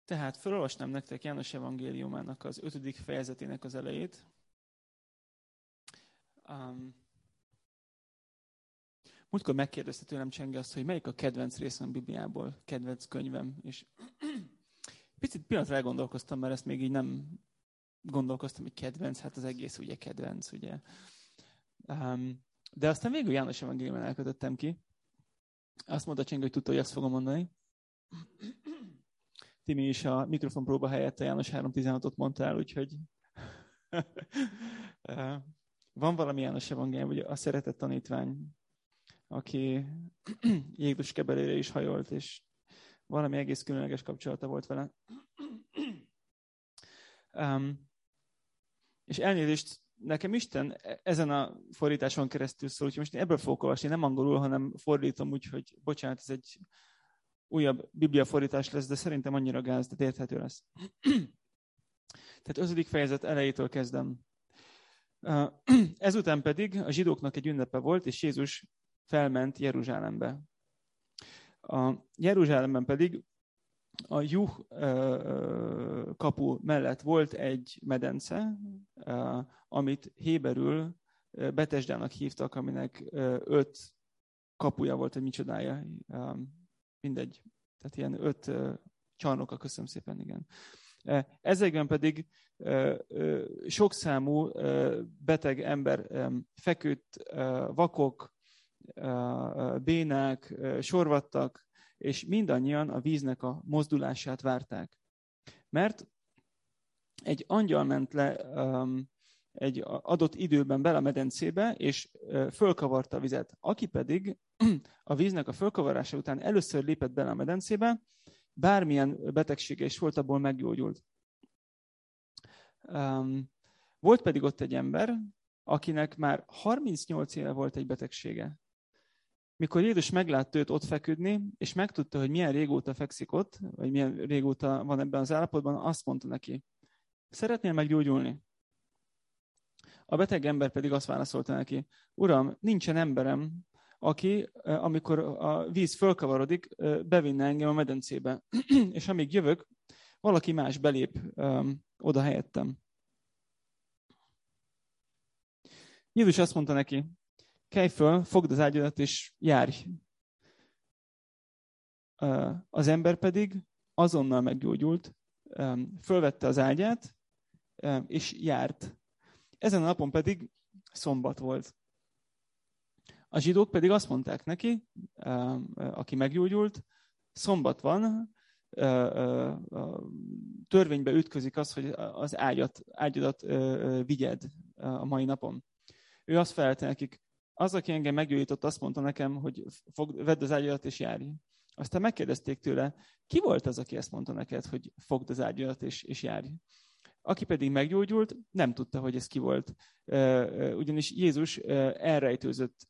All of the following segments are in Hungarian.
Tehát felolvasnám nektek János evangéliumának az 5. fejezetének az elejét. Múltkor megkérdezte tőlem Csenge azt, hogy melyik a kedvenc részem a Bibliából, kedvenc könyvem. És picit pillanatra elgondolkoztam, mert ezt még így nem gondolkoztam, hogy kedvenc, hát az egész ugye kedvenc, ugye. De aztán végül János evangéliumán elkötöttem ki. Azt mondta Csenge, hogy tudta, hogy ezt fogom mondani. Timi is a mikrofonpróba helyett a János 3.16-ot mondta el, úgyhogy van valami János evangélium, ugye a szeretett tanítvány, aki Jézus kebelére is hajolt, és valami egész különleges kapcsolata volt vele. És elnézést, nekem Isten ezen a fordításon keresztül szól, úgyhogy most én ebből fogok olvasni, nem angolul, hanem fordítom úgy, hogy bocsánat, ez egy újabb bibliafordítás lesz, de szerintem annyira gáz, de érthető lesz. Tehát 5. fejezet elejétől kezdem. Ezután pedig a zsidóknak egy ünnepe volt, és Jézus felment Jeruzsálembe. A Jeruzsálemben pedig a Juh kapu mellett volt egy medence, amit héberül Betesdának hívtak, aminek 5 kapuja volt, hogy micsodája. Mindegy. Tehát ilyen 5 csarnoka, köszönöm szépen, igen. Ezekben pedig sokszámú beteg ember feküdt, vakok, bénák, sorvadtak, és mindannyian a víznek a mozdulását várták. Mert egy angyal ment le egy adott időben bele a medencébe, és fölkavarta a vizet. Aki pedig a víznek a fölkavarása után először lépett bele a medencébe, bármilyen betegsége is volt, abból meggyógyult. Volt pedig ott egy ember, akinek már 38 éve volt egy betegsége. Mikor Jézus meglátta őt ott feküdni, és megtudta, hogy milyen régóta fekszik ott, vagy milyen régóta van ebben az állapotban, azt mondta neki, szeretnél meggyógyulni? A beteg ember pedig azt válaszolta neki, Uram, nincsen emberem, aki, amikor a víz fölkavarodik, bevinne engem a medencébe. És amíg jövök, valaki más belép oda helyettem. Jézus azt mondta neki, kelj föl, fogd az ágyadat és járj. Az ember pedig azonnal meggyógyult, fölvette az ágyát, és járt. Ezen a napon pedig szombat volt. A zsidók pedig azt mondták neki, aki meggyógyult, szombat van, törvénybe ütközik az, hogy az ágyadat vigyed a mai napon. Ő azt felelte nekik, az, aki engem meggyógyított, azt mondta nekem, hogy vedd az ágyadat és járj. Aztán megkérdezték tőle, ki volt az, aki ezt mondta neked, hogy fogd az ágyadat és járj. Aki pedig meggyógyult, nem tudta, hogy ez ki volt. Ugyanis Jézus elrejtőzött,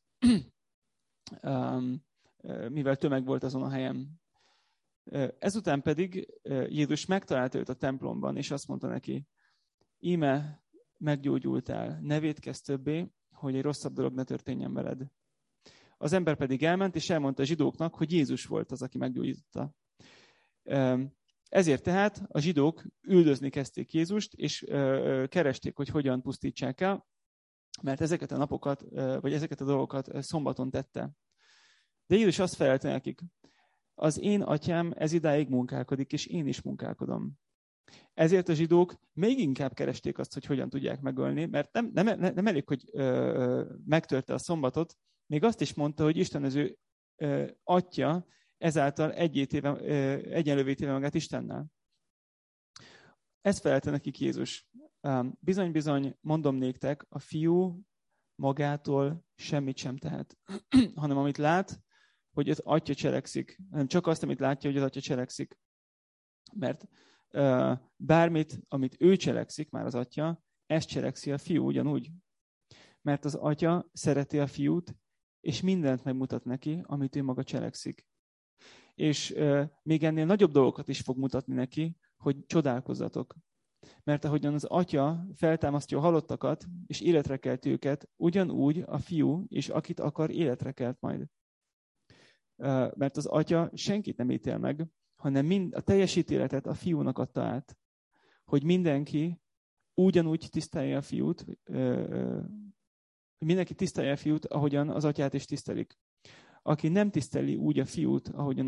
mivel tömeg volt azon a helyen. Ezután pedig Jézus megtalálta őt a templomban, és azt mondta neki, íme meggyógyultál, ne vétkezz többé, hogy egy rosszabb dolog ne történjen veled. Az ember pedig elment, és elmondta a zsidóknak, hogy Jézus volt az, aki meggyógyította. Ezért tehát a zsidók üldözni kezdték Jézust, és keresték, hogy hogyan pusztítsák el, mert ezeket a napokat, vagy ezeket a dolgokat szombaton tette. De Jézus azt felelte nekik, az én atyám ez idáig munkálkodik, és én is munkálkodom. Ezért a zsidók még inkább keresték azt, hogy hogyan tudják megölni, mert nem elég, hogy megtörte a szombatot, még azt is mondta, hogy Isten az ő atya, ezáltal egyenlővé téve magát Istennel. Ezt felelte nekik Jézus. Bizony, mondom néktek, a fiú magától semmit sem tehet, hanem amit lát, hogy az atya cselekszik, hanem csak azt, amit látja, hogy az atya cselekszik. Mert bármit, amit ő cselekszik, már az atya, ezt cselekszi a fiú ugyanúgy. Mert az atya szereti a fiút, és mindent megmutat neki, amit ő maga cselekszik. És még ennél nagyobb dolgokat is fog mutatni neki, hogy csodálkozzatok. Mert ahogyan az atya feltámasztja a halottakat, és életre kelt őket, ugyanúgy a fiú, és akit akar, életre kelt majd. Mert az atya senkit nem ítél meg, hanem a teljes ítéletet a fiúnak adta át, hogy mindenki ugyanúgy tisztelje a fiút, hogy mindenki tisztelje a fiút, ahogyan az atyát is tisztelik. Aki nem tiszteli úgy a fiút, ahogyan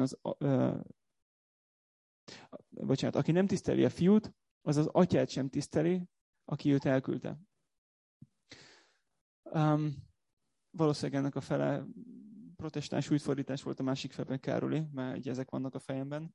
aki nem tiszteli a fiút, az az atyát sem tiszteli, aki őt elküldte. Valószínűleg ennek a fele protestáns újfordítás volt, a másik fele Károli, mert így ezek vannak a fejemben.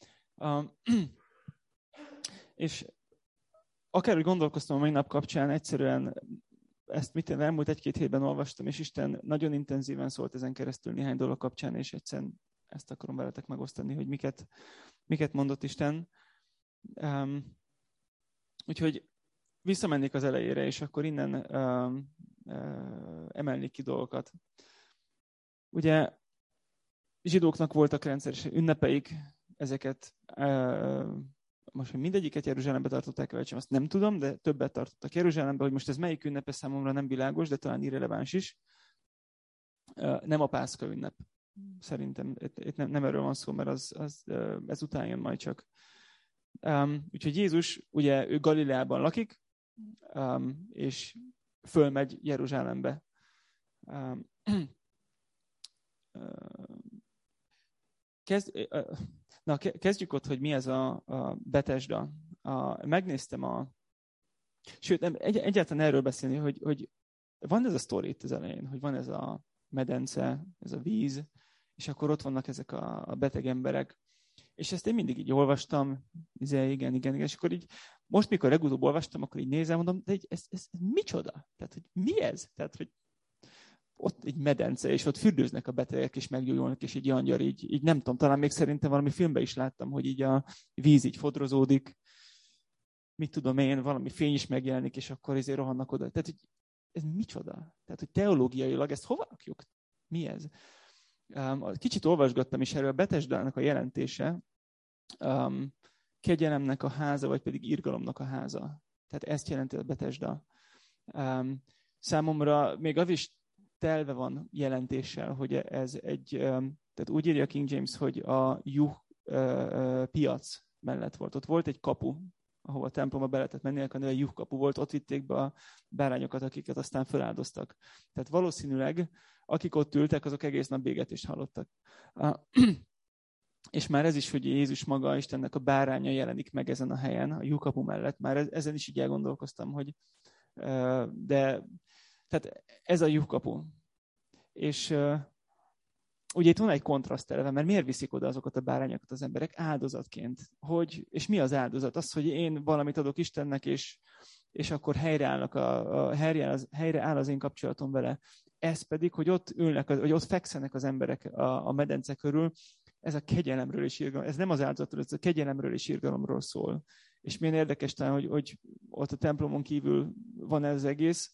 És akárhogy gondolkoztam a mai nap kapcsán, egyszerűen ezt elmúlt 1-2 hétben olvastam, és Isten nagyon intenzíven szólt ezen keresztül néhány dolog kapcsán, és egyszerűen ezt akarom veletek megosztani, hogy miket mondott Isten. Úgyhogy visszamennék az elejére, és akkor innen emelnék ki dolgokat. Ugye zsidóknak voltak rendszeres ünnepeik, ezeket most, hogy mindegyiket Jeruzsálembe tartották el, azt nem tudom, de többet tartottak Jeruzsálembe, hogy most ez melyik ünnepe számomra nem világos, de talán irreleváns is. Nem a Pászka ünnep. Szerintem itt nem erről van szó, mert ez után jön majd csak. Úgyhogy Jézus, ugye ő Galileában lakik, és fölmegy Jeruzsálembe. Kezdjük ott, hogy mi ez a Betesda. Megnéztem sőt, nem, egyáltalán erről beszélni, hogy van ez a sztori itt az elején, hogy van ez a medence, ez a víz, és akkor ott vannak ezek a beteg emberek. És ezt én mindig így olvastam, igen, és akkor így, most mikor legutóbb olvastam, akkor így nézem, mondom, de ez micsoda? Tehát, hogy mi ez? Tehát, hogy ott egy medence, és ott fürdőznek a betegek, és meggyógyulnak, és így angyal, így nem tudom, talán még szerintem valami filmben is láttam, hogy így a víz így fodrozódik, mit tudom én, valami fény is megjelenik, és akkor ezért rohannak oda. Tehát, hogy ez micsoda? Tehát, hogy teológiailag ezt hova rakjuk? Mi ez? Kicsit olvasgattam is erről, a Betesdának a jelentése, kegyelemnek a háza, vagy pedig irgalomnak a háza. Tehát ezt jelenti a Betesda. Számomra még az is telve van jelentéssel, hogy ez tehát úgy írja King James, hogy a juh piac mellett volt. Ott volt egy kapu, ahova a templomba be lehetett menni, a juh kapu volt, ott vitték be a bárányokat, akiket aztán feláldoztak. Tehát valószínűleg, akik ott ültek, azok egész nap bégetést hallottak. És már ez is, hogy Jézus maga, Istennek a báránya jelenik meg ezen a helyen, a juh kapu mellett. Már ezen is így elgondolkoztam, hogy tehát ez a juh kapu. És ugye itt van egy kontraszt eleve, mert miért viszik oda azokat a bárányokat az emberek áldozatként? És mi az áldozat? Az, hogy én valamit adok Istennek, és akkor helyreáll az én kapcsolatom vele. Ez pedig, hogy ott ülnek, hogy ott fekszenek az emberek a medence körül, ez a kegyelemről és irgalomról, ez nem az áldozatról, ez a kegyelemről és irgalomról szól. És milyen érdekes talán, hogy ott a templomon kívül van ez az egész.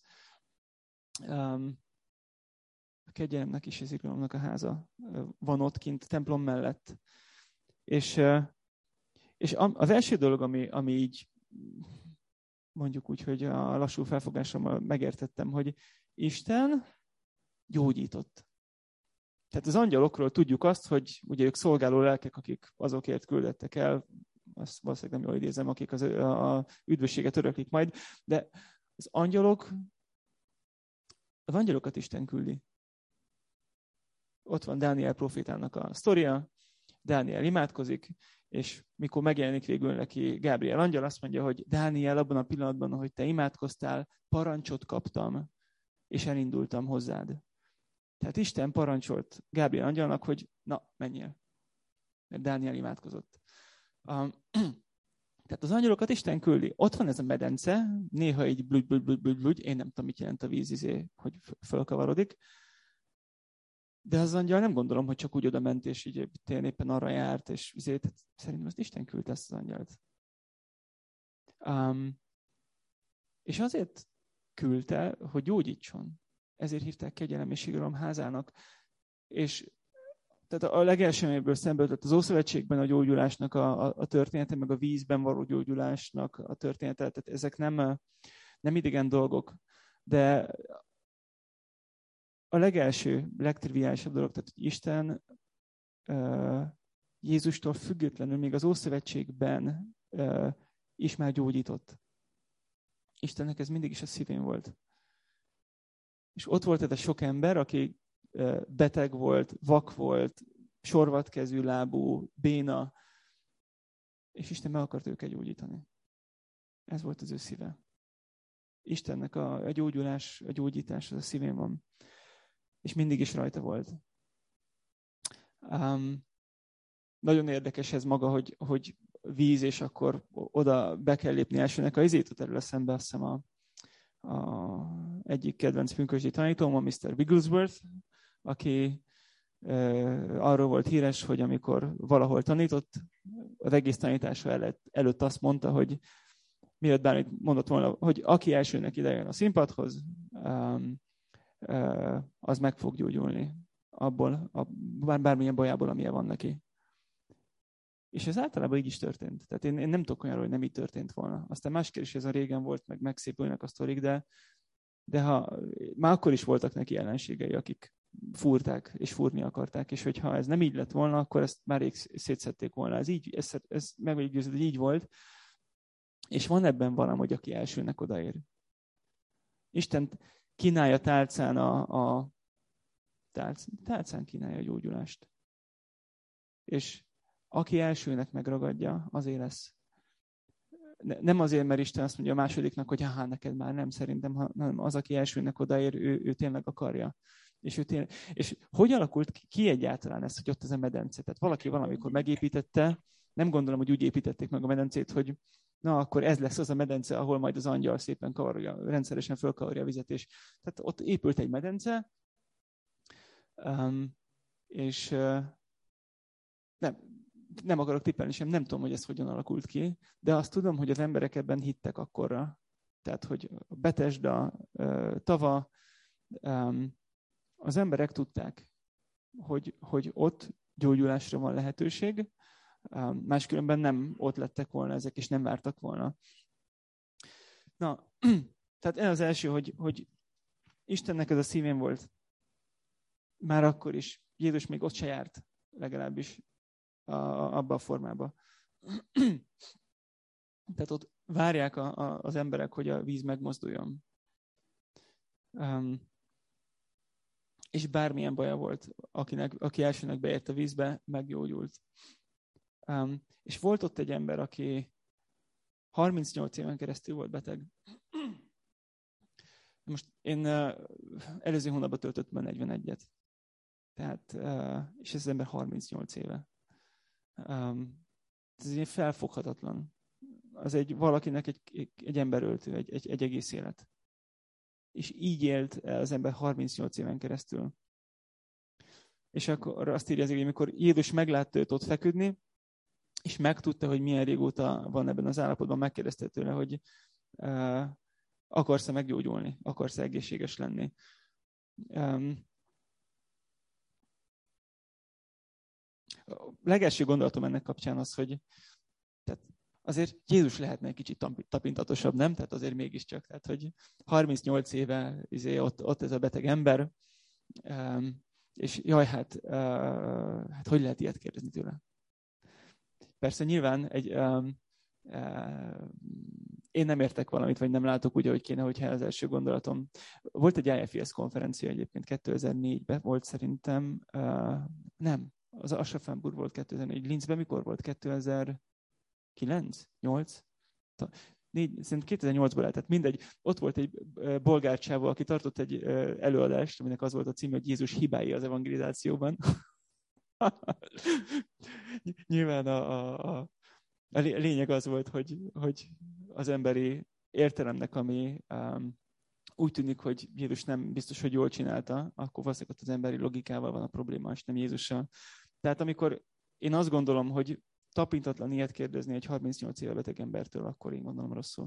A kegyelemnek és az irgalomnak a háza van ott kint a templom mellett. És az első dolog, ami így mondjuk úgy, hogy a lassú felfogásommal megértettem, hogy Isten gyógyított. Tehát az angyalokról tudjuk azt, hogy ugye ők szolgáló lelkek, akik azokért küldettek el, azt valószínűleg nem jól idézem, akik a üdvösséget öröklik majd, de az angyalokat Isten küldi. Ott van Dániel profétának a sztoria, Dániel imádkozik, és mikor megjelenik végül neki Gábriel angyal, azt mondja, hogy Dániel, abban a pillanatban, hogy te imádkoztál, parancsot kaptam, és elindultam hozzád. Tehát Isten parancsolt Gábriel angyalnak, hogy na, menjél. Mert Dániel imádkozott. Tehát az angyalokat Isten küldi. Ott van ez a medence, néha így blügy, én nem tudom, mit jelent a víz, hogy fölkavarodik. De az angyal nem gondolom, hogy csak úgy oda ment, és így tényleg éppen arra járt, és szerintem azt Isten küldte ezt az angyalt. És azért küldte, hogy gyógyítson. Ezért hívták kegyelem és irgalom házának. És tehát a legelső, amiből szembe jutott az Ószövetségben a gyógyulásnak a története, meg a vízben való gyógyulásnak a története, tehát ezek nem idegen dolgok. De a legelső, legtriviálisabb dolog, tehát hogy Isten Jézustól függetlenül még az Ószövetségben is már gyógyított. Istennek ez mindig is a szívén volt. És ott volt ez a sok ember, aki beteg volt, vak volt, sorvadkezű lábú, béna, és Isten meg akart őket gyógyítani. Ez volt az ő szíve. Istennek a gyógyulás, a gyógyítás az a szívén van. És mindig is rajta volt. Nagyon érdekes ez maga, hogy víz, és akkor oda be kell lépni elsőnek. A izét erről eszembe, azt hiszem a egyik kedvenc pünkösdi tanítóm, a Mr. Wigglesworth, aki arról volt híres, hogy amikor valahol tanított, az egész tanítása előtt azt mondta, hogy mielőtt bármit mondott volna, hogy aki elsőnek idejön a színpadhoz, az meg fog gyógyulni abból, bármilyen bajából, amilyen van neki. És ez általában így is történt. Tehát én nem tudok olyanról, hogy nem így történt volna. Aztán más kérdés, ez a régen volt, meg megszépülnek a sztorik, de már akkor is voltak neki ellenségei, akik fúrták és fúrni akarták, és hogyha ez nem így lett volna, akkor ezt már rég szétszedték volna. Ez meg vagyok győződve, hogy így volt. És van ebben valami, hogy aki elsőnek odaér. Isten kínálja tálcán tálcán kínálja a gyógyulást. És aki elsőnek megragadja, azért lesz. Nem azért, mert Isten azt mondja a másodiknak, hogy neked már nem, szerintem, hanem az, aki elsőnek odaér, ő tényleg akarja. És hogy alakult ki egyáltalán ez, hogy ott ez a medence? Tehát valaki valamikor megépítette, nem gondolom, hogy úgy építették meg a medencét, hogy na, akkor ez lesz az a medence, ahol majd az angyal szépen kavarja, rendszeresen fölkavarja a vizet. És tehát ott épült egy medence, és nem akarok tippelni sem, nem tudom, hogy ez hogyan alakult ki, de azt tudom, hogy az emberek ebben hittek akkorra. Tehát, hogy a Betesda, Tava, az emberek tudták, hogy ott gyógyulásra van lehetőség, máskülönben nem ott lettek volna ezek, és nem vártak volna. Na, tehát ez az első, hogy Istennek ez a szívén volt. Már akkor is. Jézus még ott se járt, legalábbis abba a formába. Tehát ott várják az emberek, hogy a víz megmozduljon. És bármilyen baja volt, aki elsőnek beért a vízbe, meggyógyult. És volt ott egy ember, aki 38 éven keresztül volt beteg. Most én előző hónapban töltöttem 41-et. Tehát, és ez az ember 38 éve. Ez egy felfoghatatlan. Az valakinek egy emberöltő, egy egész élet. És így élt az ember 38 éven keresztül. És akkor azt írja, hogy amikor Jézus meglátta őt ott feküdni, és megtudta, hogy milyen régóta van ebben az állapotban, megkérdezte tőle, hogy akarsz-e meggyógyulni, akarsz-e egészséges lenni. A legelső gondolatom ennek kapcsán az, hogy tehát azért Jézus lehetne egy kicsit tapintatosabb, nem? Tehát azért mégiscsak, tehát hogy 38 éve ott ez a beteg ember, és jaj, hát hogy lehet ilyet kérdezni tőle? Persze nyilván én nem értek valamit, vagy nem látok úgy, ahogy kéne, hogyha az első gondolatom. Volt egy IFES konferencia egyébként 2004-ben, volt szerintem, nem, az Aschaffenburg volt 2004. Linzben mikor volt? 2009? 8? Szerintem 2008-ban lehetett, mindegy. Ott volt egy bolgár csávó, aki tartott egy előadást, aminek az volt a címe, hogy Jézus hibái az evangelizációban. Nyilván a lényeg az volt, hogy az emberi értelemnek, ami úgy tűnik, hogy Jézus nem biztos, hogy jól csinálta, akkor valószínűleg az emberi logikával van a probléma, és nem Jézussal. Tehát amikor én azt gondolom, hogy tapintatlan ilyet kérdezni egy 38 éve beteg embertől, akkor én gondolom rosszul.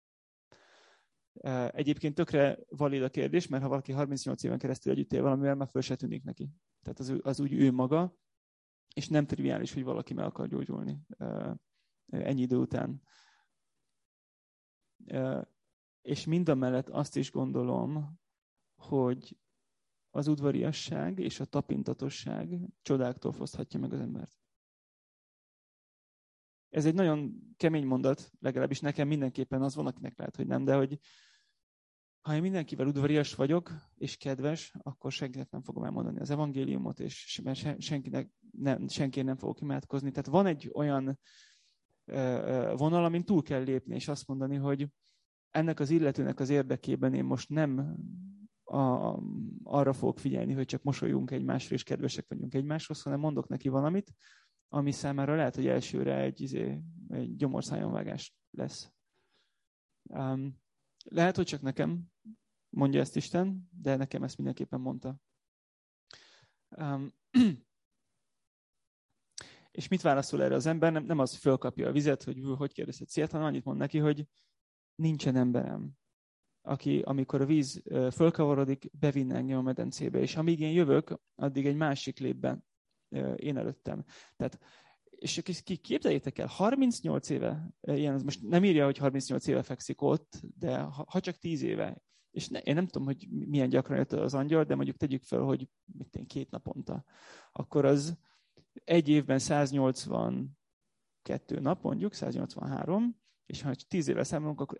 Egyébként tökre valid a kérdés, mert ha valaki 38 éven keresztül együtt él valamivel, már föl se tűnik neki. Tehát az úgy ő maga, és nem triviális, hogy valaki meg akar gyógyulni ennyi idő után. És mindamellett azt is gondolom, hogy az udvariasság és a tapintatosság csodáktól foszthatja meg az embert. ez egy nagyon kemény mondat, legalábbis nekem mindenképpen az van, akinek lehet, hogy nem, de hogy ha én mindenkivel udvarias vagyok, és kedves, akkor senkinek nem fogom elmondani az evangéliumot, és senkinek nem fogok imádkozni. Tehát van egy olyan vonal, amin túl kell lépni, és azt mondani, hogy ennek az illetőnek az érdekében én most nem arra fogok figyelni, hogy csak mosolyunk egymásra, és kedvesek vagyunk egymáshoz, hanem mondok neki valamit, ami számára lehet, hogy elsőre egy gyomorszájonvágás lesz. Lehet, hogy csak nekem mondja ezt Isten, de nekem ezt mindenképpen mondta. És mit válaszol erre az ember? Nem az, fölkapja a vizet, hogy kérdezhet ilyet, hanem annyit mond neki, hogy nincsen emberem, aki, amikor a víz fölkavarodik, bevinne engem a medencébe. És amíg én jövök, addig egy másik lépben én előttem. Tehát, és képzeljétek el, 38 éve, ilyen, most nem írja, hogy 38 éve fekszik ott, de ha csak 10 éve, és én nem tudom, hogy milyen gyakran jött az angyal, de mondjuk tegyük fel, hogy 2 naponta, akkor az egy évben 182 nap, mondjuk, 183, és ha 10 éve számolunk, akkor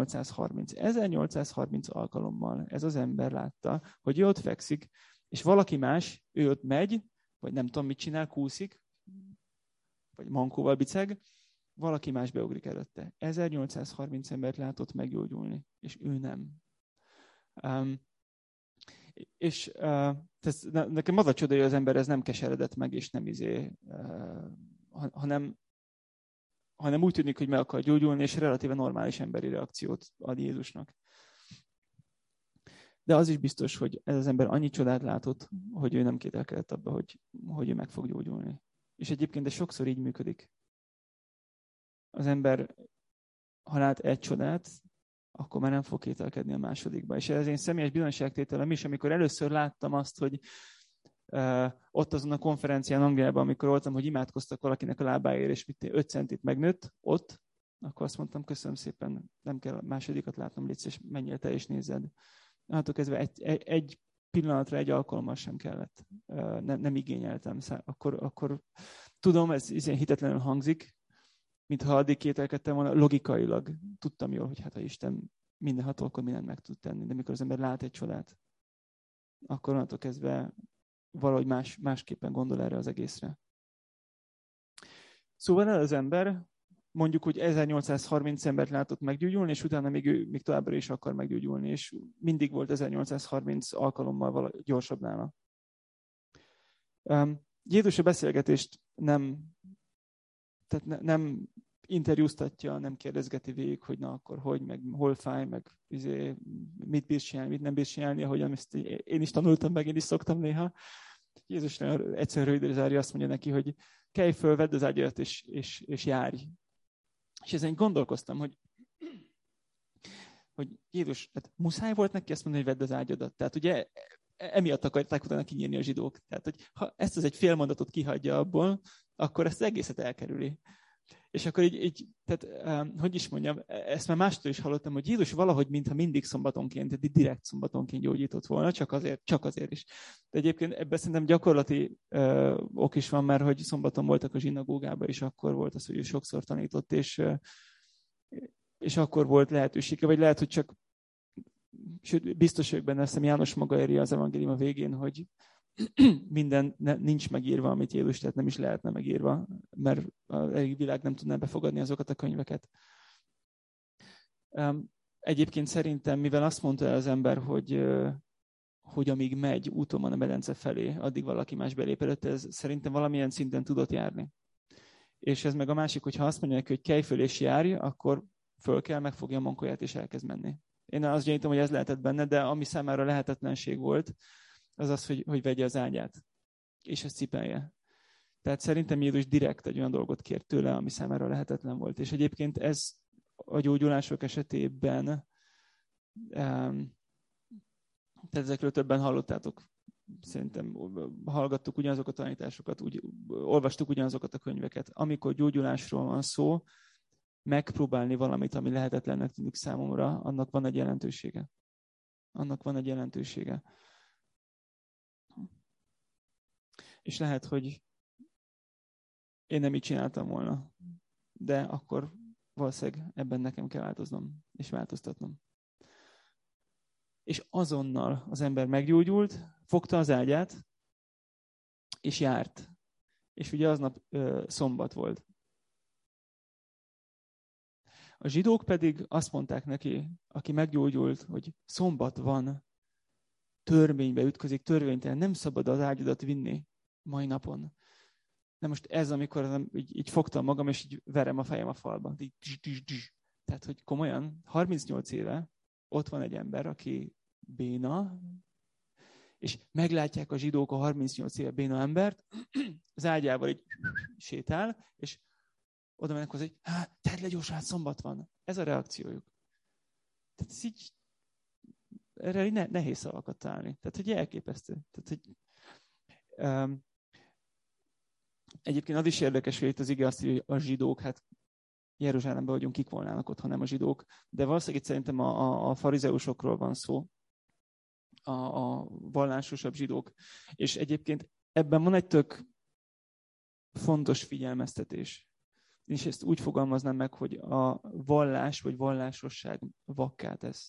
1830 alkalommal ez az ember látta, hogy ő ott fekszik, és valaki más, ő ott megy, vagy nem tudom, mit csinál, kúszik, vagy mankóval biceg, valaki más beugrik előtte. 1830 embert látott meggyógyulni, és ő nem. Nekem az a csoda, hogy az ember ez nem keseredett meg, és nem hanem úgy tűnik, hogy meg akar gyógyulni, és relatíve normális emberi reakciót ad Jézusnak. De az is biztos, hogy ez az ember annyi csodát látott, hogy ő nem kételkedett abba, hogy ő meg fog gyógyulni. És egyébként ez sokszor így működik. Az ember, ha lát egy csodát, akkor már nem fog kételkedni a másodikba. És ez én személyes bizonyságtételem is, amikor először láttam azt, hogy ott azon a konferencián Angliában, amikor voltam, hogy imádkoztak valakinek a lábáért, és 5 centit megnőtt, ott, akkor azt mondtam, köszönöm szépen, nem kell másodikat látnom, légy és menjél te és nézed. Attól kezdve egy pillanatra, egy alkalommal sem kellett. Nem igényeltem. Akkor tudom, ez hitetlenül hangzik, mintha addig kételkedtem volna, logikailag tudtam jól, hogy hát ha Isten mindenható, akkor mindent meg tud tenni. De mikor az ember lát egy csodát, akkor onnantól kezdve valahogy másképpen gondol erre az egészre. Szóval az ember, mondjuk, hogy 1830 embert látott meggyógyulni, és utána még továbbra is akar meggyógyulni, és mindig volt 1830 alkalommal gyorsabb nála. Jézus a beszélgetést nem interjúztatja, nem kérdezgeti végig, hogy na akkor hogy, meg hol fáj, meg mit bírsz csinálni, mit nem bírsz csinálni, ahogyan ezt én is tanultam meg, én is szoktam néha. Jézus egyszerűen rövidre zárja, azt mondja neki, hogy kelj föl, vedd az ágyadat, és járj. És ezen gondolkoztam, hogy Jézus, tehát muszáj volt neki azt mondani, hogy vedd az ágyadat. Tehát ugye emiatt akarták utána kinyírni a zsidók. Tehát, hogy ha ezt az egy fél mondatot kihagyja abból, akkor ezt az egészet elkerüli. És akkor hogy is mondjam, ezt már mástól is hallottam, hogy Jézus valahogy mintha mindig szombatonként, direkt szombatonként gyógyított volna, csak azért is. De egyébként ebben szerintem gyakorlati ok is van, mert hogy szombaton voltak a zsinagógában, és akkor volt az, hogy ő sokszor tanított, és akkor volt lehetősége, vagy lehet, hogy csak, sőt, biztos vagyok benne, hiszem János maga írja az evangélium a végén, hogy minden nincs megírva, amit Jézus tett, nem is lehetne megírva, mert a világ nem tudná befogadni azokat a könyveket. Egyébként szerintem, mivel azt mondta az ember, hogy amíg megy úton van a medence felé, addig valaki más belépedett, ez szerintem valamilyen szinten tudott járni. És ez meg a másik, hogyha azt mondják, hogy kelj föl és járj, akkor föl kell, megfogja a mankóját és elkezd menni. Én azt gyanítom, hogy ez lehetett benne, de ami számára lehetetlenség volt, az, hogy vegye az ágyát, és ezt cipelje. Tehát szerintem Jézus direkt egy olyan dolgot kért tőle, ami számára lehetetlen volt. És egyébként ez a gyógyulások esetében, tehát ezekről többen hallottátok. Szerintem hallgattuk ugyanazokat a tanításokat, olvastuk ugyanazokat a könyveket. Amikor gyógyulásról van szó, megpróbálni valamit, ami lehetetlennek tűnik számomra, annak van egy jelentősége. És lehet, hogy én nem így csináltam volna. de akkor valószínűleg ebben nekem kell változnom, és változtatnom. És azonnal az ember meggyógyult, fogta az ágyát, és járt. És ugye aznap szombat volt. A zsidók pedig azt mondták neki, aki meggyógyult, hogy szombat van, törvénybe ütközik, törvénytelen, nem szabad az ágyadat vinni mai napon. De most ez, amikor így fogtam magam, és így verem a fejem a falba. Tehát, hogy komolyan, 38 éve ott van egy ember, aki béna, és meglátják a zsidók a 38 éve béna embert, az ágyával így sétál, és oda mennek hozzá, hogy tedd le gyorsan, szombat van. Ez a reakciójuk. Tehát ez így, erre nehéz szavakat találni. Tehát, hogy elképesztő. Tehát, hogy, egyébként az is érdekes, hogy itt az ige azt, hogy a zsidók, hát Jeruzsálemben vagyunk, kik volnának ott, ha nem a zsidók, de valószínűleg itt szerintem a farizeusokról van szó, a vallásosabb zsidók. És egyébként ebben van egy tök fontos figyelmeztetés. És ezt úgy fogalmaznám meg, hogy a vallás vagy vallásosság vakká tesz.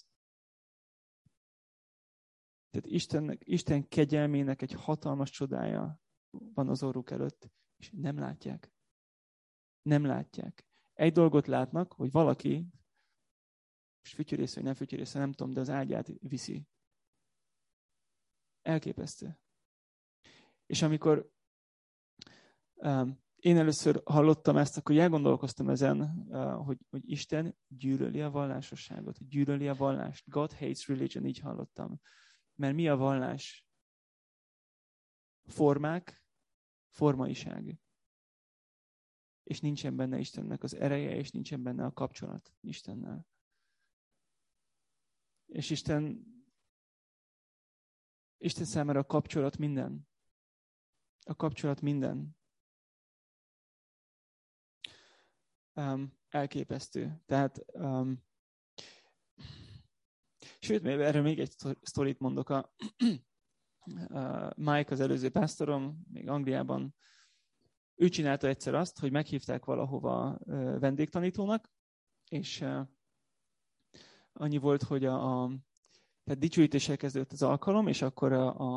Tehát Isten kegyelmének egy hatalmas csodája van az orruk előtt, és nem látják. Nem látják. Egy dolgot látnak, hogy valaki, és fütyörész, vagy nem fütyörész, nem tudom, de az ágyát viszi. Elképesztő. És amikor én először hallottam ezt, akkor elgondolkoztam ezen, hogy Isten gyűlöli a vallásosságot, gyűlöli a vallást. God hates religion, így hallottam. Mert mi a vallás? Formák, formaiság. És nincsen benne Istennek az ereje, és nincsen benne a kapcsolat Istennel. És Isten számára a kapcsolat minden. A kapcsolat minden. Elképesztő. Tehát, sőt, erről még egy sztorit mondok. Mike, az előző pásztorom, még Angliában, ő csinálta egyszer azt, hogy meghívták valahova vendégtanítónak, és annyi volt, hogy tehát dicsőítéssel kezdődött az alkalom, és akkor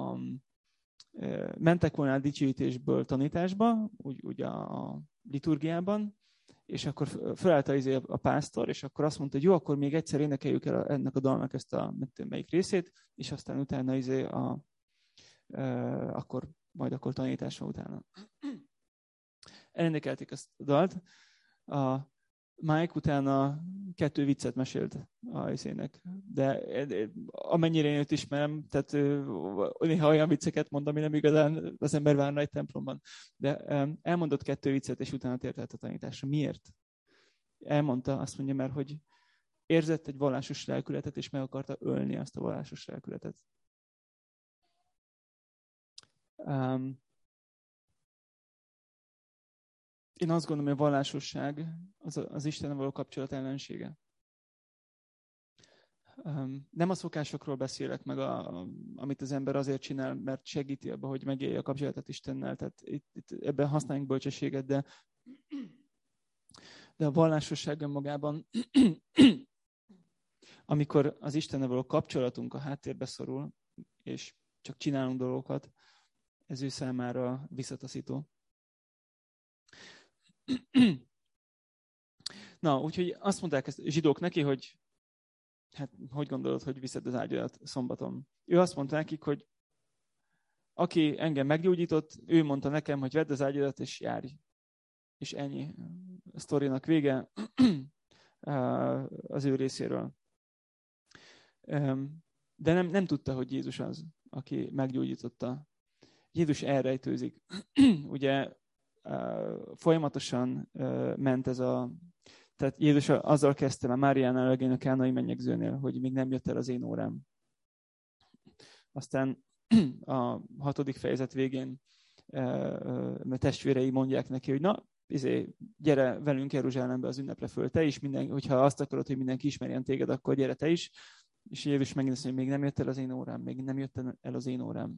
mentek volna a dicsőítésből tanításba, úgy a liturgiában, és akkor felállt a pásztor, és akkor azt mondta, hogy jó, akkor még egyszer énekeljük el ennek a dalnak ezt a melyik részét, és aztán utána akkor tanítása utána. Elénekelték ezt a dalt. A Mike utána 2 viccet mesélt a részének. De amennyire én őt ismerem, tehát néha olyan vicceket mond, ami nem igazán az ember várna egy templomban. De elmondott 2 viccet, és utána tért át a tanításra. Miért? Elmondta, azt mondja, mert hogy érzett egy vallásos lelkületet, és meg akarta ölni azt a vallásos lelkületet. Én azt gondolom, hogy a vallásosság az Istennel való kapcsolat ellensége. Nem a szokásokról beszélek meg, amit az ember azért csinál, mert segíti abba, hogy megélje a kapcsolatot Istennel. Tehát itt ebben használjunk bölcsességet, de a vallásosság önmagában, amikor az Istennel való kapcsolatunk a háttérbe szorul, és csak csinálunk dolgokat, ez ő számára visszataszító. Na, úgyhogy azt mondták ezt zsidók neki, hogy hát hogy gondolod, hogy viszed az ágyadat szombaton? Ő azt mondta nekik, hogy aki engem meggyógyított, ő mondta nekem, hogy vedd az ágyadat és járj. És ennyi. A sztorinak vége az ő részéről. De nem tudta, hogy Jézus az, aki meggyógyította. Jézus elrejtőzik. Ugye folyamatosan ment ez tehát Jézus azzal kezdte már Máriánál a kánai mennyegzőnél, hogy még nem jött el az én órám. Aztán a 6. fejezet végén testvérei mondják neki, hogy na, gyere velünk Jeruzsálembe az ünnepre föl, te is, hogyha azt akarod, hogy mindenki ismerjen téged, akkor gyere te is. És Jézus megint azt mondja, hogy még nem jött el az én órám, még nem jött el az én órám.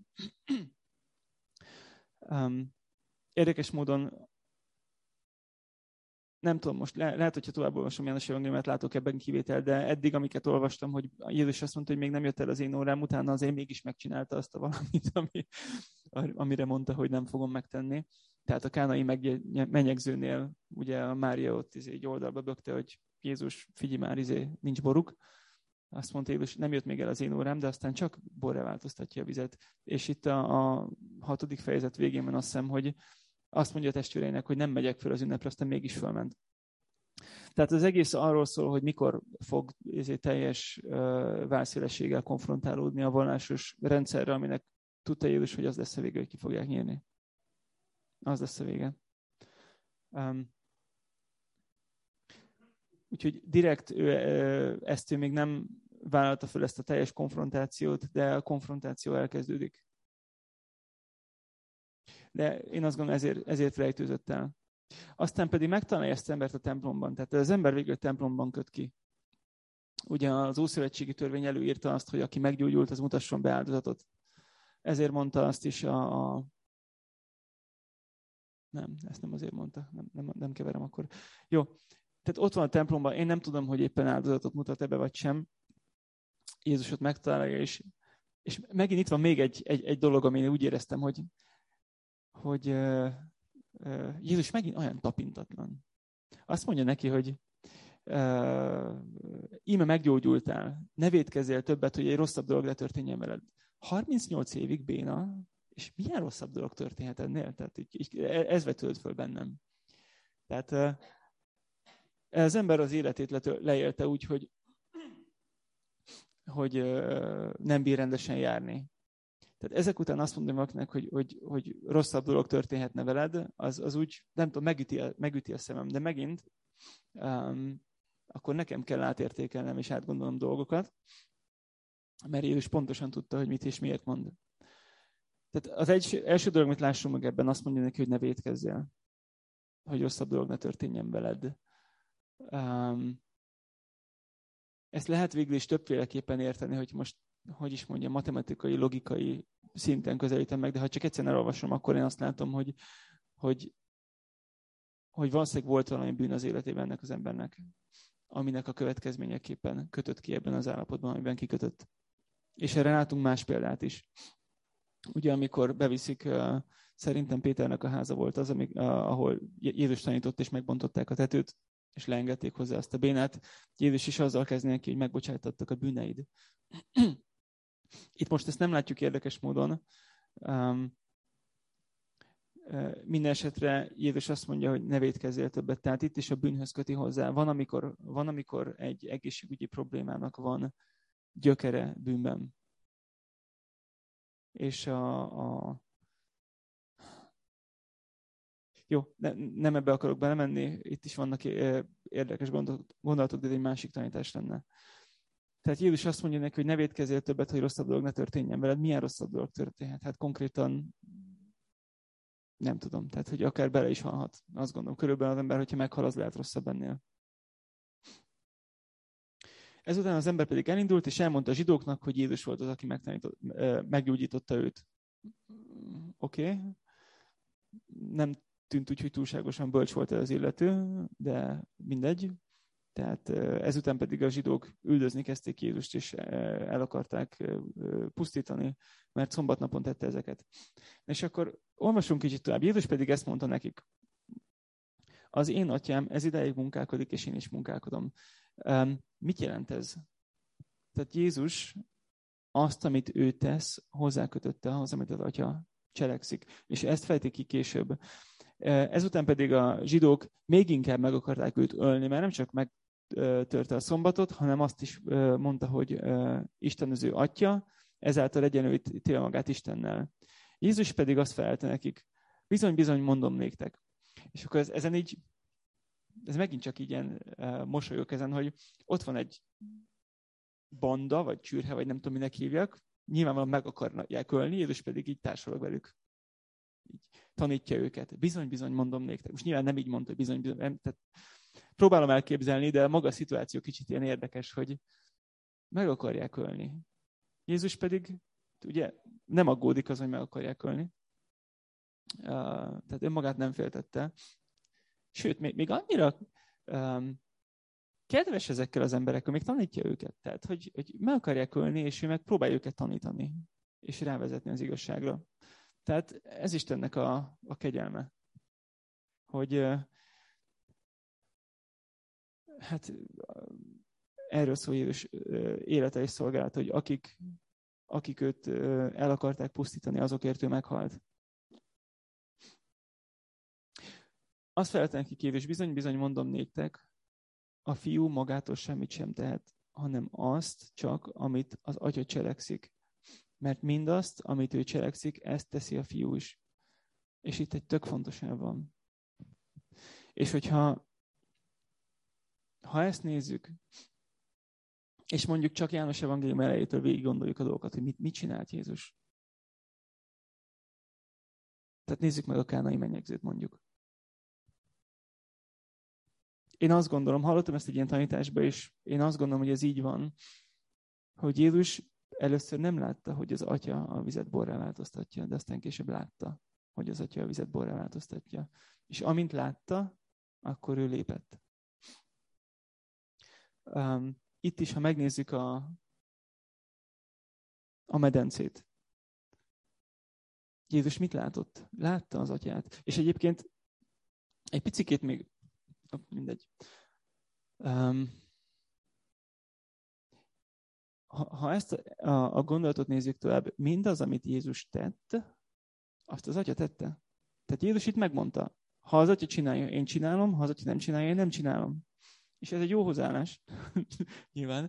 Érdekes módon nem tudom, most lehet, hogyha tovább olvasom János evangéliumát, látok ebben kivétel, de eddig, amiket olvastam, hogy Jézus azt mondta, hogy még nem jött el az én órám, utána azért mégis megcsinálta azt a valamit, amire mondta, hogy nem fogom megtenni. Tehát a kánai menyegzőnél ugye a Mária ott egy oldalba bökte, hogy Jézus, figyelj már, nincs boruk. Azt mondta Jézus, nem jött még el az én órám, de aztán csak borra változtatja a vizet. És itt a 6. fejezet végén van azt hiszem, hogy azt mondja a testvéreinek, hogy nem megyek föl az ünnepre, aztán mégis fölment. Tehát az egész arról szól, hogy mikor fog teljes válszélességgel konfrontálódni a vallásos rendszerre, aminek tudta Jézus, hogy az lesz a vége, hogy ki fogják nyírni. Az lesz a vége. Úgyhogy direkt ő még nem vállalta fel ezt a teljes konfrontációt, de a konfrontáció elkezdődik. De én azt gondolom, ezért rejtőzött el. Aztán pedig megtalálja ezt az embert a templomban. Tehát az ember végül templomban köt ki. Ugye az Ószövetségi törvény előírta azt, hogy aki meggyógyult, az mutasson be áldozatot. Ezért mondta azt is Nem, ezt nem azért mondta. Nem keverem akkor. Jó. Tehát ott van a templomban, én nem tudom, hogy éppen áldozatot mutat ebbe vagy sem. Jézus ott megtalálja, és megint itt van még egy dolog, amin úgy éreztem, hogy Jézus megint olyan tapintatlan. Azt mondja neki, hogy íme meggyógyultál, ne vétkezzél többet, hogy egy rosszabb dolog ne történjen veled. 38 évig béna, és milyen rosszabb dolog történhet ennél? Tehát ez vetődött föl bennem. Tehát az ember az életét leélte úgy, hogy nem bír rendesen járni. Tehát ezek után azt mondom akinek, hogy rosszabb dolog történhetne veled, az úgy, nem tudom, megüti a szemem, de megint akkor nekem kell átértékelnem és átgondolnom dolgokat, mert Jézus pontosan tudta, hogy mit és miért mond. Tehát az első dolog, amit lássunk meg ebben, azt mondja neki, hogy ne vétkezzél, hogy rosszabb dolog ne történjen veled. Ezt lehet végül is többféleképpen érteni, hogy most, hogy is mondjam, matematikai, logikai szinten közelítem meg, de ha csak egyszer elolvasom, akkor én azt látom, hogy valószínűleg volt valami bűn az életében ennek az embernek, aminek a következményeképpen kötött ki ebben az állapotban, amiben kikötött. És erre látunk más példát is. Ugye, amikor beviszik, szerintem Péternek a háza volt az, ahol Jézus tanított, és megbontották a tetőt, és leengedték hozzá azt a bénát. Jézus is azzal kezd ki, hogy megbocsájtattak a bűneid. Itt most ezt nem látjuk érdekes módon. Minden esetre Jézus azt mondja, hogy ne vétkezzél többet, tehát itt is a bűnhöz köti hozzá. Van, amikor egy egészségügyi problémának van gyökere bűnben. És Jó, nem ebbe akarok belemenni, itt is vannak érdekes gondolatok, de egy másik tanítás lenne. Tehát Jézus azt mondja neki, hogy ne vétkezzél többet, hogy rosszabb dolog ne történjen veled. Milyen rosszabb dolog történhet? Hát konkrétan nem tudom. Tehát, hogy akár bele is halhat. Azt gondolom, körülbelül az ember, hogyha meghal, az lehet rosszabb ennél. Ezután az ember pedig elindult, és elmondta a zsidóknak, hogy Jézus volt az, aki meggyógyította őt. Oké. Nem tűnt úgy, hogy túlságosan bölcs volt az illető, de mindegy. Tehát ezután pedig a zsidók üldözni kezdték Jézust, és el akarták pusztítani, mert szombatnapon tette ezeket. És akkor olvasunk kicsit tovább. Jézus pedig ezt mondta nekik. Az én atyám ez idáig munkálkodik, és én is munkálkodom. Mit jelent ez? Tehát Jézus azt, amit ő tesz, hozzákötötte ahhoz, amit az atya cselekszik. És ezt fejtik ki később. Ezután pedig a zsidók még inkább meg akarták őt ölni, mert nem csak megtörte a szombatot, hanem azt is mondta, hogy Isten az ő atya, ezáltal egyenlíti magát Istennel. Jézus pedig azt felelte nekik, bizony, mondom néktek. És akkor ezen így, ez megint csak így ilyen mosolyog ezen, hogy ott van egy banda, vagy csürhe, vagy nem tudom, minek hívják, nyilvánvalóan meg akarják ölni, Jézus pedig így társalog velük. Így tanítja őket. Bizony, mondom néktek. Most nyilván nem így mondta, bizony, nem, tehát próbálom elképzelni, de maga a szituáció kicsit ilyen érdekes, hogy meg akarják ölni. Jézus pedig ugye nem aggódik az, hogy meg akarják ölni. Tehát önmagát nem féltette. Sőt, még annyira kedves ezekkel az emberekkel, még tanítja őket. Tehát, hogy meg akarják ölni, és ő meg próbálja őket tanítani, és rávezetni az igazságra. Tehát ez Istennek a kegyelme. Hogy hát erről szól Jézus élete és szolgálata, hogy akik őt el akarták pusztítani, azokért ő meghalt. Azt felelte neki Jézus, bizony mondom néktek, a fiú magától semmit sem tehet, hanem azt csak, amit az atya cselekszik. Mert mindazt, amit ő cselekszik, ezt teszi a fiú is. És itt egy tök fontos elv van. És hogyha ezt nézzük, és mondjuk csak János evangélium elejétől végig gondoljuk a dolgokat, hogy mit csinált Jézus. Tehát nézzük meg a kánai menyegzőt mondjuk. Én azt gondolom, hallottam ezt egy ilyen tanításban, és én azt gondolom, hogy ez így van, hogy Jézus először nem látta, hogy az atya a vizet borrá változtatja, de aztán később látta, hogy az atya a vizet borrá változtatja. És amint látta, akkor ő lépett. Itt is, ha megnézzük a medencét. Jézus mit látott? Látta az atyát. És egyébként egy picikét még, mindegy. Ha ezt a gondolatot nézzük tovább, mindaz, amit Jézus tett, azt az atya tette. Tehát Jézus itt megmondta, ha az atya csinálja, én csinálom, ha az atya nem csinálja, én nem csinálom. És ez egy jó hozzáállás, nyilván.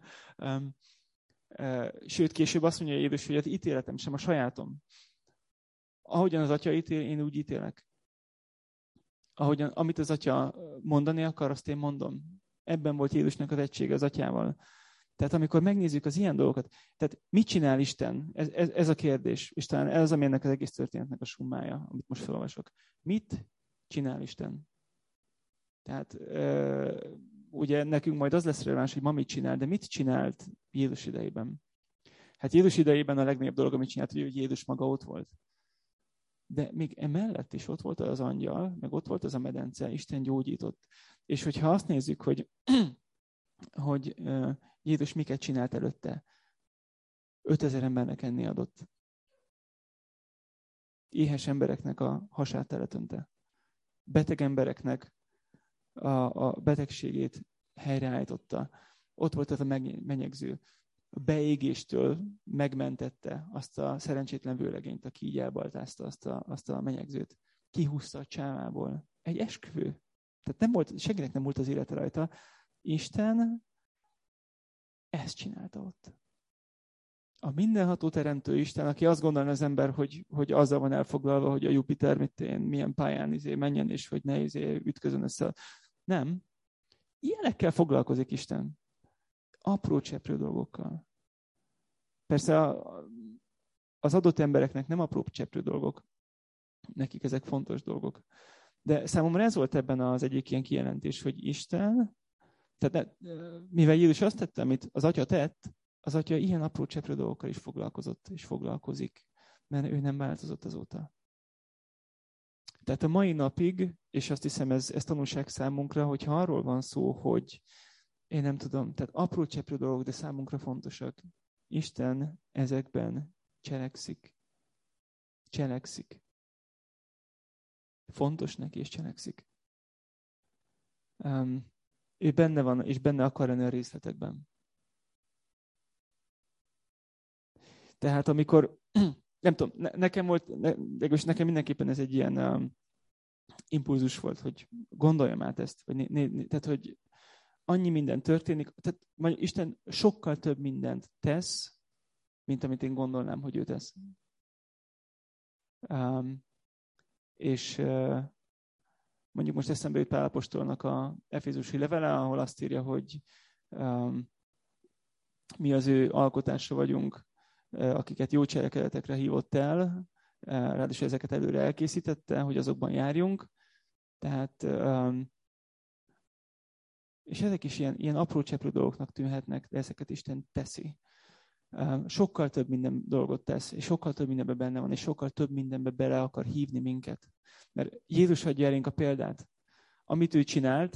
Sőt, később azt mondja Jézus, hogy az ítéletem sem a sajátom. Ahogyan az atya ítél, én úgy ítélek. Amit az atya mondani akar, azt én mondom. Ebben volt Jézusnak az egysége az atyával. Tehát amikor megnézzük az ilyen dolgokat, tehát mit csinál Isten? Ez a kérdés. És talán ez az, ami ennek az egész történetnek a summája, amit most felolvasok. Mit csinál Isten? Tehát ugye nekünk majd az lesz releváns, hogy ma mit csinál, de mit csinált Jézus idejében? Hát Jézus idejében a legnagyobb dolog, amit csinált, hogy Jézus maga ott volt. De még emellett is ott volt az angyal, meg ott volt az a medence, Isten gyógyított. És hogyha azt nézzük, hogy Jézus miket csinált előtte, 5000 embernek enni adott. Éhes embereknek a hasát teletönte. Beteg embereknek a betegségét helyreállította. Ott volt az a menyegző. A beégéstől megmentette azt a szerencsétlen vőlegényt, aki így elbaltázta azt a menyegzőt. Kihúzta a csávából. Egy esküvő. Tehát senkinek nem volt az élete rajta. Isten ezt csinálta ott. A mindenható teremtő Isten, aki azt gondolna az ember, hogy azzal van elfoglalva, hogy a Jupiter milyen pályán menjen, és hogy ne ütközön össze. Nem. Ilyenekkel foglalkozik Isten. Apró cseprő dolgokkal. Persze az adott embereknek nem apró cseprő dolgok. Nekik ezek fontos dolgok. De számomra ez volt ebben az egyik ilyen kijelentés, hogy Isten, tehát mivel Jézus azt tette, amit az atya tett, az atya ilyen apró cseprő dolgokkal is foglalkozott és foglalkozik, mert ő nem változott azóta. Tehát a mai napig, és azt hiszem ez tanulság számunkra, hogyha arról van szó, hogy én nem tudom, tehát apró cseprő dolgok, de számunkra fontosak. Isten ezekben cselekszik. Cselekszik. Fontos neki, és cselekszik. Ő benne van, és benne akar lenni a részletekben. Tehát amikor, nem tudom, nekem mindenképpen ez egy ilyen impulzus volt, hogy gondoljam át ezt, tehát, hogy annyi minden történik, tehát Isten sokkal több mindent tesz, mint amit én gondolnám, hogy ő tesz. És mondjuk most eszembe jut Pál apostolnak a Efézusi levele, ahol azt írja, hogy mi az ő alkotásra vagyunk, akiket jó cselekedetekre hívott el, ráadásul ezeket előre elkészítette, hogy azokban járjunk. Tehát, és ezek is ilyen apró cseprő dolgoknak tűnhetnek, de ezeket Isten teszi. Sokkal több minden dolgot tesz, és sokkal több mindenben benne van, és sokkal több mindenbe bele akar hívni minket. Mert Jézus adja elénk a példát. amit ő csinált,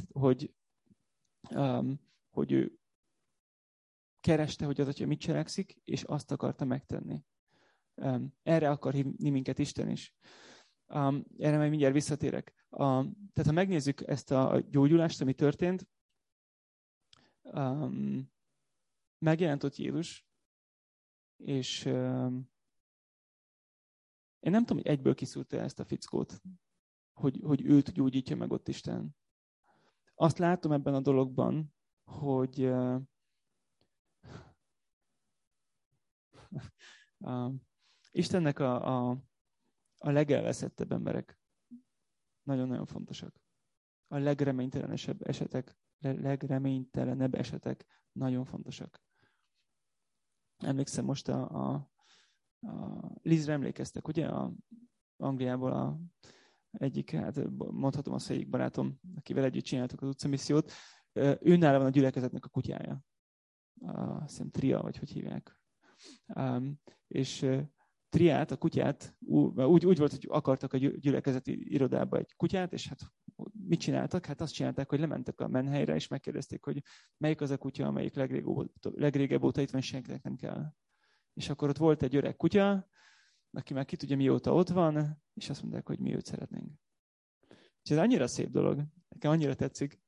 hogy ő kereste, hogy az Atya mit cselekszik, és azt akarta megtenni. Erre akar hívni minket Isten is. Erre majd mindjárt visszatérek. Tehát ha megnézzük ezt a gyógyulást, ami történt, megjelent ott Jézus, és én nem tudom, hogy egyből kiszúrta ezt a fickót, hogy őt gyógyítja meg ott Isten. Azt látom ebben a dologban, hogy Istennek a legelveszettebb emberek nagyon-nagyon fontosak. A legreménytelenebb esetek nagyon fontosak. Emlékszem most a Lizre emlékeztek, ugye? Angliából egyik, hát mondhatom azt, hogy egyik barátom, akivel együtt csináltuk az utcamissziót, őnála van a gyülekezetnek a kutyája. Azt hiszem Tria, vagy hogy hívják. És Triát, a kutyát, úgy volt, hogy akartak a gyülekezeti irodába egy kutyát, és hát mit csináltak? Hát azt csinálták, hogy lementek a menhelyre, és megkérdezték, hogy melyik az a kutya, amelyik legrégebb óta itt van, senkinek nem kell. És akkor ott volt egy öreg kutya, aki már ki tudja, mióta ott van, és azt mondták, hogy mi őt szeretnénk. És ez annyira szép dolog, nekem annyira tetszik.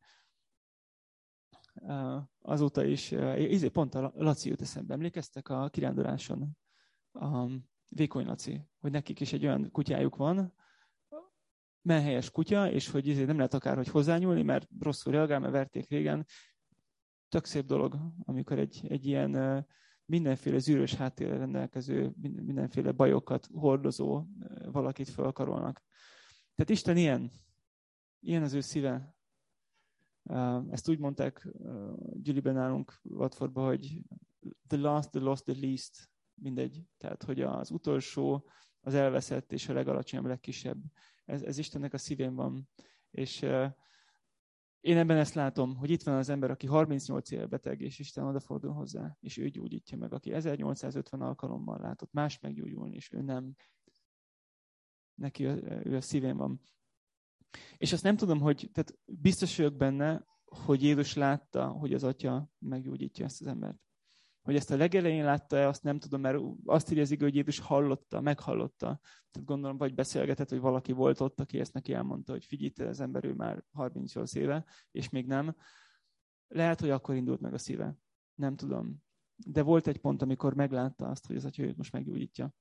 Azóta is, pont a Laci jut eszembe, emlékeztek a kiránduláson? Vékony Laci, hogy nekik is egy olyan kutyájuk van, menhelyes kutya, és hogy nem lehet akárhogy hozzányúlni, mert rosszul reagál, mert verték régen. Tök szép dolog, amikor egy ilyen mindenféle zűrös háttérrel rendelkező, mindenféle bajokat hordozó valakit felkarolnak. Tehát Isten ilyen az ő szíve. Ezt úgy mondták Gyüliben nálunk Watfordban, hogy the last, the lost, the least, mindegy. Tehát, hogy az utolsó, az elveszett és a legalacsonyabb, a legkisebb. Ez Istennek a szívén van. És én ebben ezt látom, hogy itt van az ember, aki 38 éve beteg, és Isten odafordul hozzá, és ő gyógyítja meg, aki 1850 alkalommal látott más meggyógyulni, és ő nem. Neki ő a szívén van. És azt nem tudom, tehát biztos vagyok benne, hogy Jézus látta, hogy az Atya meggyógyítja ezt az embert. Hogy ezt a legelején látta-e, azt nem tudom, mert azt írja az igő, hogy Jézus meghallotta. Tehát gondolom, vagy beszélgetett, hogy valaki volt ott, aki ezt neki elmondta, hogy figyelj, az ember ő már 38 éve, és még nem. Lehet, hogy akkor indult meg a szíve. Nem tudom. De volt egy pont, amikor meglátta azt, hogy az Atya őt most meggyógyítja.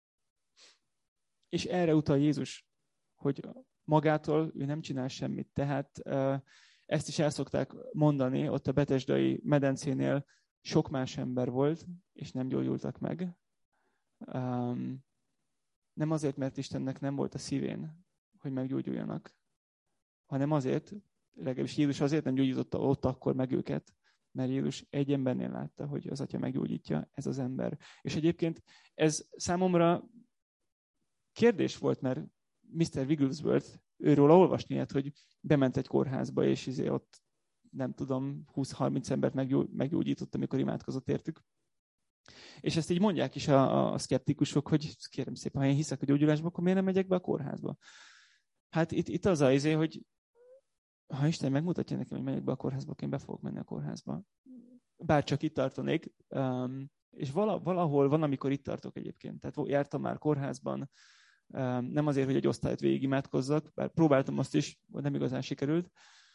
És erre utal Jézus, hogy magától ő nem csinál semmit. Tehát ezt is el szokták mondani, ott a Betesdai medencénél sok más ember volt, és nem gyógyultak meg. Nem azért, mert Istennek nem volt a szívén, hogy meggyógyuljanak, hanem azért, legalábbis Jézus azért nem gyógyította ott akkor meg őket, mert Jézus egy embernél látta, hogy az Atya meggyógyítja, ez az ember. És egyébként ez számomra kérdés volt, mert Mr. Wigglesworth, őről olvasni lehet, hogy bement egy kórházba, és ott nem tudom, 20-30 embert meggyógyított, amikor imádkozott értük. És ezt így mondják is a szkeptikusok, hogy kérem szépen, ha én hiszek a gyógyulásba, akkor miért nem megyek be a kórházba? Hát itt az hogy ha Isten megmutatja nekem, hogy megyek be a kórházba, akkor én be fogok menni a kórházba. Bárcsak itt tartanék. És valahol van, amikor itt tartok egyébként. Tehát jártam már kórházban, nem azért, hogy egy osztályt végig imádkozzak, bár próbáltam azt is, nem igazán sikerült.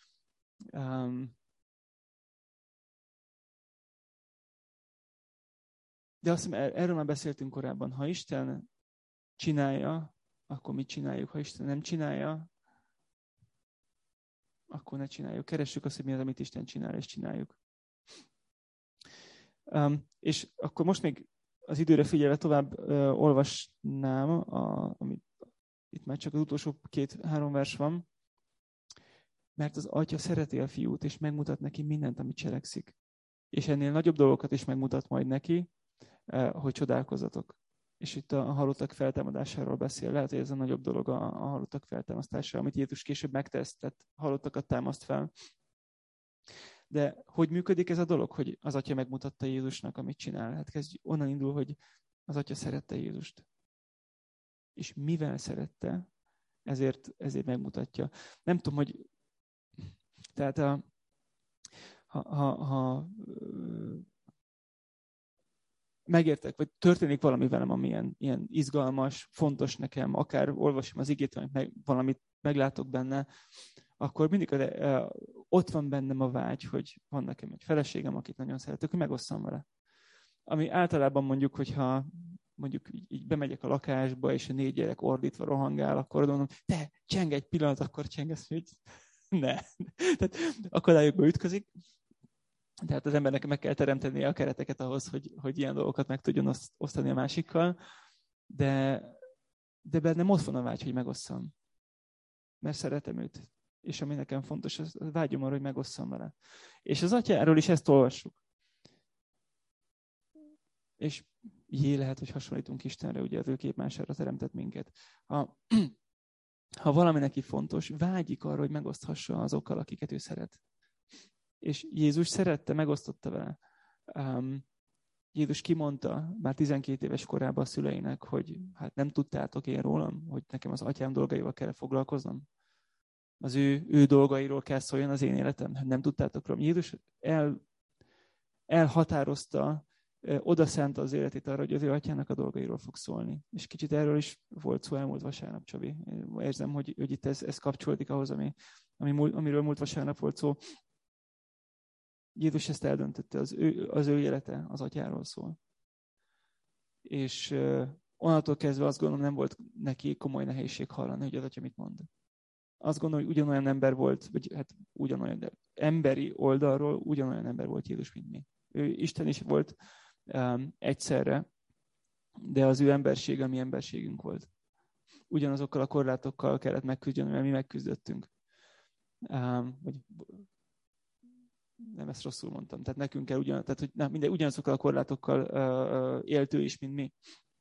De azt hiszem, erről már beszéltünk korábban. Ha Isten csinálja, akkor mit csináljuk? Ha Isten nem csinálja, akkor ne csináljuk. Keressük azt, hogy mi az, amit Isten csinál, és csináljuk. És akkor most még az időre figyelve tovább olvasnám, amit itt már csak az utolsó 2-3 vers van. Mert az Atya szereti a fiút, és megmutat neki mindent, amit cselekszik. És ennél nagyobb dolgokat is megmutat majd neki, hogy csodálkozzatok. És itt a halottak feltámadásáról beszél. Lehet, hogy ez a nagyobb dolog a halottak feltámasztása, amit Jézus később megtesz, tehát halottakat támaszt fel. De hogy működik ez a dolog, hogy az Atya megmutatta Jézusnak, amit csinál? Hát onnan indul, hogy az Atya szerette Jézust. És mivel szerette, ezért megmutatja. Nem tudom, hogy Tehát ha megértek, vagy történik valami velem, ami ilyen izgalmas, fontos nekem, akár olvasom az igét, vagy valamit meglátok benne, akkor mindig ott van bennem a vágy, hogy van nekem egy feleségem, akit nagyon szeretek, hogy megosszam vele. Ami általában mondjuk, hogyha mondjuk így bemegyek a lakásba, és a 4 gyerek ordítva rohangál, akkor mondom, te, cseng egy pillanat, akkor csengesz, hogy ne. Tehát akadályokba ütközik. Tehát az embernek meg kell teremtenie a kereteket ahhoz, hogy ilyen dolgokat meg tudjon osztani a másikkal. De bennem ott van a vágy, hogy megosszam. Mert szeretem őt. És ami nekem fontos, az vágyom arra, hogy megosszam vele. És az atyáról is ezt olvassuk. És lehet, hogy hasonlítunk Istenre, ugye az ő képmására teremtett minket. Ha valami neki fontos, vágyik arra, hogy megoszthassa azokkal, akiket ő szeret. És Jézus szerette, megosztotta vele. Jézus kimondta már 12 éves korában a szüleinek, hogy hát nem tudtátok én rólam, hogy nekem az atyám dolgaival kell foglalkoznom. Az ő dolgairól kell szóljon az én életem. Nem tudtátok rólam. Jézus elhatározta, odaszánta az életét arra, hogy az ő atyának a dolgairól fog szólni. És kicsit erről is volt szó elmúlt vasárnap, Csabi. Érzem, hogy itt ez kapcsolódik ahhoz, amiről múlt vasárnap volt szó. Jézus ezt eldöntötte, az ő élete az atyáról szól. És onnantól kezdve azt gondolom, nem volt neki komoly nehézség hallani, hogy az atya mit mond. Azt gondolom, hogy ugyanolyan ember volt, vagy hát ugyanolyan, de emberi oldalról ugyanolyan ember volt Jézus, mint mi. Ő Isten is volt egyszerre, de az ő embersége a mi emberségünk volt. Ugyanazokkal a korlátokkal kellett megküzdeni, mert mi megküzdöttünk. Vagy nem, ezt rosszul mondtam. Tehát nekünk kell ugyanazokkal a korlátokkal élt ő is, mint mi.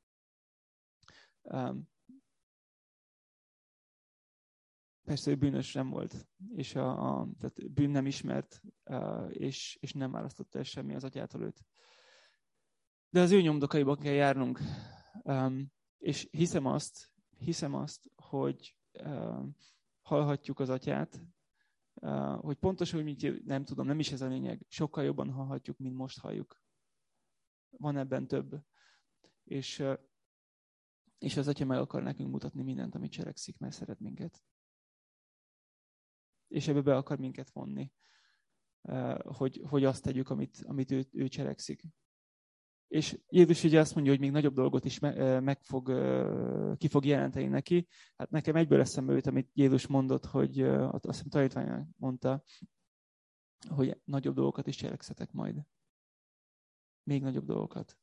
Persze ő bűnös nem volt, és tehát bűn nem ismert, és nem választotta el semmi az atyától őt. De az ő nyomdokaiban kell járnunk. És hiszem azt, hogy hallhatjuk az atyát, hogy pontosan, mint nem tudom, nem is ez a lényeg, sokkal jobban hallhatjuk, mint most halljuk. Van ebben több. És az atya meg akar nekünk mutatni mindent, amit cselekszik, mert szeret minket. És ebbe be akar minket vonni, hogy azt tegyük, amit ő cselekszik. És Jézus ugye azt mondja, hogy még nagyobb dolgot is ki fog jelenteni neki. Hát nekem egyből eszembe jut, amit Jézus mondott, hogy azt hiszem tanítványnak mondta, hogy nagyobb dolgokat is cselekszetek majd. Még nagyobb dolgokat.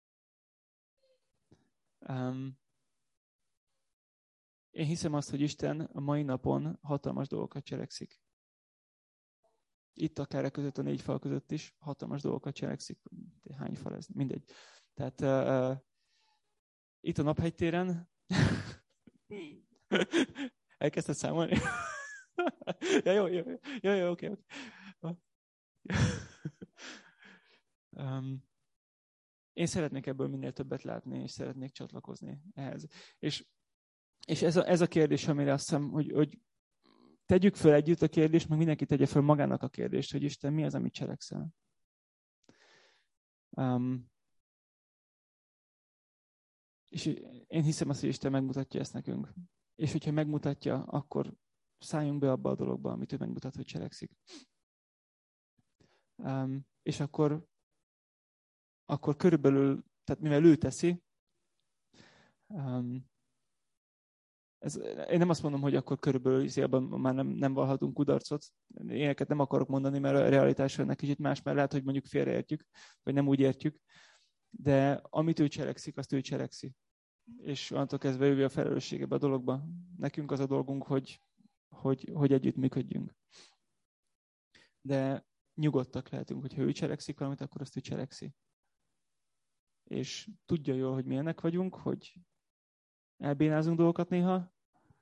Én hiszem azt, hogy Isten a mai napon hatalmas dolgokat cselekszik. Itt akár között a 4 fal között is hatalmas dolgokat cselekszik. Hány fal ez? Mindegy. Tehát itt a Naphegytéren elkezdted számolni? Ja, jó, oké. Én szeretnék ebből minél többet látni, és szeretnék csatlakozni ehhez. És ez a kérdés, amire azt hiszem, hogy tegyük föl együtt a kérdést, meg mindenki tegye föl magának a kérdést, hogy Isten, mi az, amit cselekszel? És én hiszem azt, hogy Isten megmutatja ezt nekünk. És hogyha megmutatja, akkor szálljunk be abba a dologba, amit ő megmutat, hogy cselekszik. És akkor körülbelül, tehát mivel ő teszi, én nem azt mondom, hogy akkor körülbelül abban már nem vallhatunk kudarcot. Éneket nem akarok mondani, mert a realitás ennek kicsit más, mert lehet, hogy mondjuk félreértjük, vagy nem úgy értjük. De amit ő cselekszik, azt ő cselekszi. És onnantól kezdve ő a felelősség ebbe a dologba. Nekünk az a dolgunk, hogy együtt működjünk. De nyugodtak lehetünk, hogyha ő cselekszik valamit, akkor azt ő cselekszi. És tudja jól, hogy milyenek vagyunk, hogy elbénázunk dolgokat néha.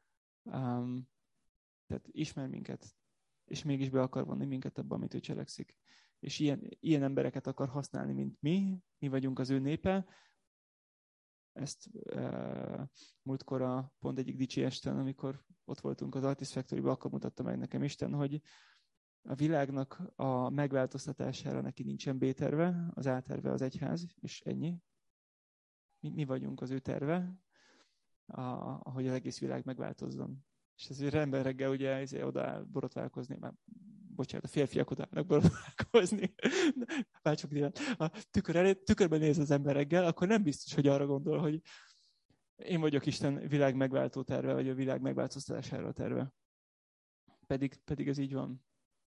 Tehát ismer minket, és mégis be akar vonni minket abba, amit ő cselekszik. És ilyen embereket akar használni, mint mi. Mi vagyunk az ő népe. Ezt múltkor pont egyik dicsi esten, amikor ott voltunk az Artist Factory-ban, akkor mutatta meg nekem Isten, hogy A világnak a megváltoztatására neki nincsen B-terve, az A-terve az egyház, és ennyi. Mi vagyunk az ő terve, ahogy az egész világ megváltozzon. És ezért ember reggel ugye oda áll borotválkozni, már bocsánat, a férfiak oda állnak borotválkozni. Váltsuk nyilván. A tükörben néz az ember reggel, akkor nem biztos, hogy arra gondol, hogy én vagyok Isten világ megváltó terve, vagy a világ megváltoztatására terve. Pedig ez így van.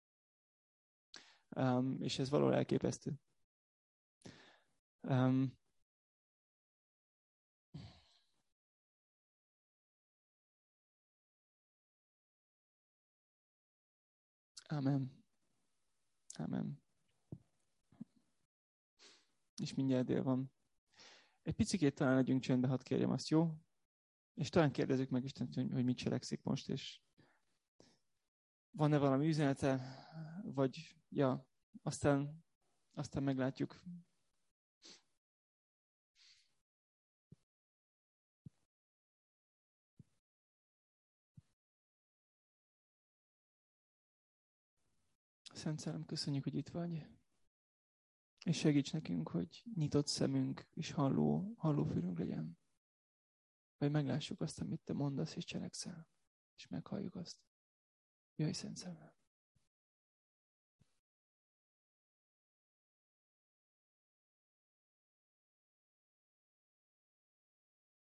És ez valahol elképesztő. Amen. Amen. És mindjárt dél van. Egy picikét talán legyünk csöndbe, hadd kérjem azt, jó? És talán kérdezzük meg Istent, hogy mit cselekszik most, és van-e valami üzenete, vagy ja, aztán meglátjuk. Szent Szellem, köszönjük, hogy itt vagy. És segíts nekünk, hogy nyitott szemünk és halló fülünk legyen. Vagy meglássuk azt, amit te mondasz és cselekszel. És meghalljuk azt. Jöjj, Szent Szellem.